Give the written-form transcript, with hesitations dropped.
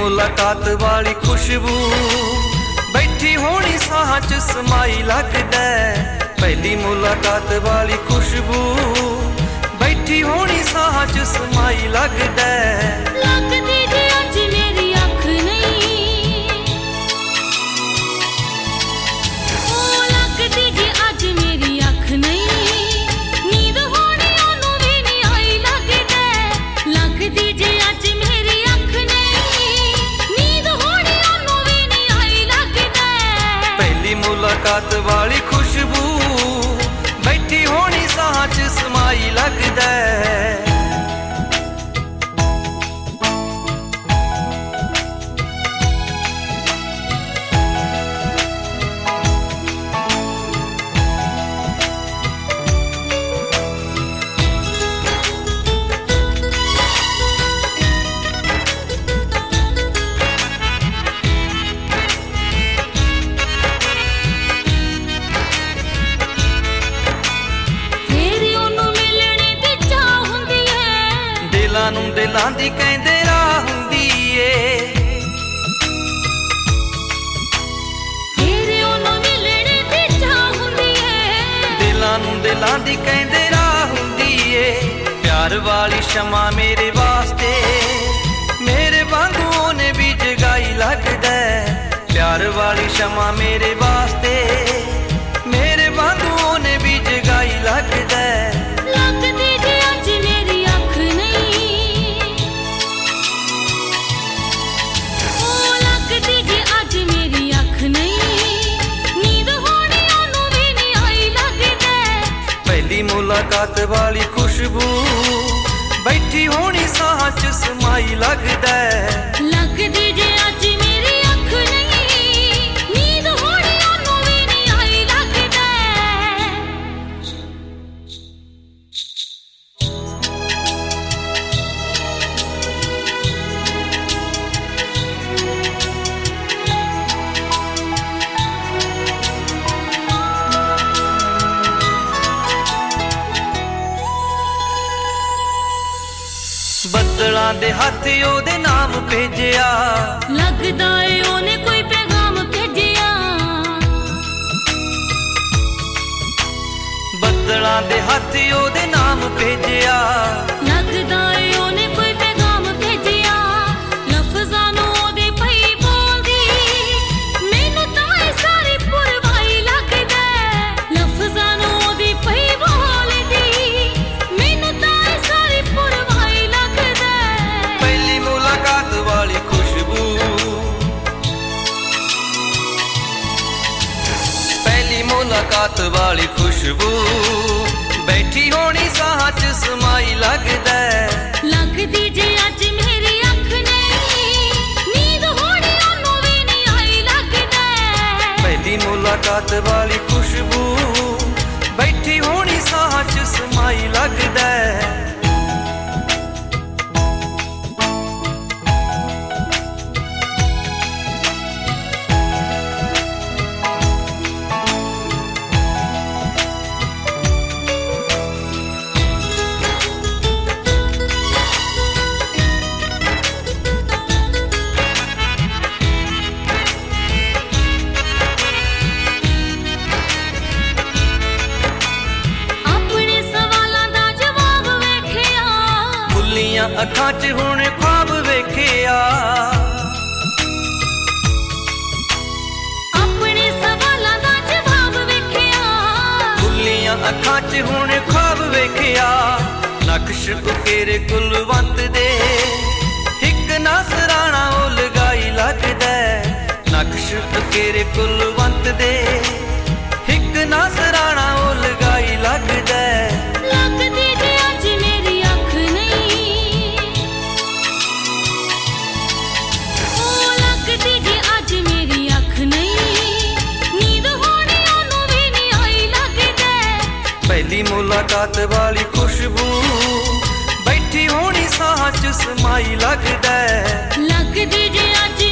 मुलाकात वाली खुशबू बैठी होनी साह च समाई लगदा। पहली मुलाकात वाली खुशबू बैठी होनी साह च समाई लगदा। लगदी जे अज मेरी अख नहीं, ओ लगदी जे अज मेरी अख नहीं, नींद होनी ओनू भी नहीं आई लगदा। लगदी जे अज मेरी अख नहीं, नींद होनी ओनू भी नहीं आई लगदा। पहली मुलाकात वाली खुशबू बैठी होनी साह च समाई लगदा। ਨੂੰ ਦਿਲਾਂ ਦੀ ਕਹਿੰਦੇ ਰਾਹ ਹੁੰਦੀ ਏ, ਤੇਰੇ ਉਹਨੂੰ ਮਿਲਣੇ ਦੀ ਚਾਹ ਹੁੰਦੀ ਏ। ਦਿਲਾਂ ਨੂੰ ਦਿਲਾਂ ਦੀ ਕਹਿੰਦੇ ਰਾਹ ਹੁੰਦੀ ਏ। ਪਿਆਰ ਵਾਲੀ ਸ਼ਮਾ ਮੇਰੇ ਵਾਸਤੇ ਮੇਰੇ ਵਾਂਗੂ ਉਹਨੇ ਵੀ ਜਗਾਈ ਲੱਗਦਾ। ਪਿਆਰ ਵਾਲੀ ਸ਼ਮਾ ਮੇਰੇ ਵਾਸਤੇ ਮੇਰੇ ਵਾਂਗੂ ਉਹਨੇ ਵੀ ਜਗਾਈ ਲੱਗਦਾ। ਲੱਗਦੀ ਜੇ ਅੱਜ ਮੇਰੀ ਅੱਖ ਨਹੀਂ, ਲੱਗਦੀ ਜੇ ਅੱਜ ਮੇਰੀ ਅੱਖ ਨਹੀਂ, ਨੀਂਦ ਹੋਣੀ ਉਹਨੂੰ ਵੀ ਨਹੀਂ ਆਈ ਲੱਗਦਾ। ਪਹਿਲੀ ਮੁਲਾਕਾਤ ਵਾਲੀ ਖੁਸ਼ਬੂ ਬੈਠੀ ਹੋਣੀ ਸਾਹ ਚ ਸਮਾਈ ਲੱਗਦਾ। ਲੱਗਦੀ ਜੇ ਅੱਜ ਮੇਰੀ ਅੱਖ ਨਹੀਂ, ਨੀਂਦ ਹੋਣੀ ਉਹਨੂੰ ਵੀ ਨਹੀਂ ਆਈ ਲੱਗਦਾ। ਬੱਦਲਾਂ ਦੇ ਹੱਥ ਉਹਦੇ ਨਾਮ ਭੇਜਿਆ, ਲੱਗਦਾ ਏ ਉਹਨੇ ਕੋਈ ਪੈਗਾਮ ਭੇਜਿਆ। ਬੱਦਲਾਂ ਦੇ ਹੱਥ ਉਹਦੇ ਨਾਮ ਭੇਜਿਆ, ਲੱਗਦਾ ਏ ਉਹਨੇ ਕੋਈ ਪੈਗਾਮ ਭੇਜਿਆ। ਲਫ਼ਜ਼ਾਂ ਨੂੰ ਉਹਦੇ ਪਈ ਬੋਲਦੀ ਮੈਨੂੰ ਤਾਂ ਇਹ ਸਾਰੀ ਪੁਰਵਾਈ ਲੱਗਦਾ। ਲਫ਼ਜ਼ਾਂ ਨੂੰ ਉਹਦੀ ਪਈ ਬੋਲਦੀ ਮੈਨੂੰ ਤਾਂ ਇਹ ਸਾਰੀ ਪੁਰਵਾਈ ਲੱਗਦਾ। ਪਹਿਲੀ ਮੁਲਾਕਾਤ ਵਾਲੀ ਖੁਸ਼ਬੂ, ਪਹਿਲੀ ਮੁਲਾਕਾਤ ਵਾਲੀ ਖੁਸ਼ਬੂ ਬੈਠੀ ਹੋਣੀ ਸਾਹ ਚ ਸਮਾਈ ਲੱਗਦਾ। ਲੱਗਦੀ ਜੇ ਅੱਜ ਮੇਰੀ ਅੱਖ ਨਹੀਂ, ਨੀਂਦ ਹੋਣੀ ਉਹਨੂੰ ਵੀ ਨਹੀਂ ਆਈ ਲੱਗਦਾ। ਪਹਿਲੀ ਮੁਲਾਕਾਤ ਵਾਲੀ ਖੁਸ਼ਬੂ ਬੈਠੀ ਹੋਣੀ ਸਾਹ ਚ ਸਮਾਈ ਲੱਗਦਾ। ਅੱਖਾਂ 'ਚ ਹੁਣ ख्वाब ਵੇਖਿਆ, ਆਪਣੇ ਸਵਾਲਾਂ ਦਾ ਜਵਾਬ ਵੇਖਿਆ। ਖੁੱਲੀਆਂ ਅੱਖਾਂ 'ਚ ਹੁਣ ख्वाब ਵੇਖਿਆ। ਨਕਸ਼ ਉਕੇਰੇ ਕੁਲਵੰਤ ਦੇ ਇੱਕ ਨਸਰਾਣਾ ਉਹ ਲਗਾਈ ਲੱਗਦਾ। ਨਕਸ਼ ਉਕੇਰੇ ਕੁਲਵੰਤ ਦੇ ਇੱਕ ਨਸਰਾਣਾ ਉਹ ਲਗਾਈ ਲੱਗਦਾ। ਲੱਗਦੀ ਜੇ ਅੱਜ ਮੇਰੀ ਅੱਖ ਨਹੀਂ, ਲੱਗਦੀ ਜੇ ਅੱਜ ਮੇਰੀ ਅੱਖ ਨਹੀਂ, ਨੀਂਦ ਹੋਣੀ ਉਹਨੂੰ ਵੀ ਨਹੀਂ ਆਈ ਲੱਗਦਾ। ਪਹਿਲੀ ਮੁਲਾਕਾਤ ਵਾਲੀ ਖੁਸ਼ਬੂ ਬੈਠੀ ਹੋਣੀ ਸਾਹ ਚ ਸਮਾਈ ਲੱਗਦਾ। ਲੱਗਦੀ ਜੇ ਅੱਜ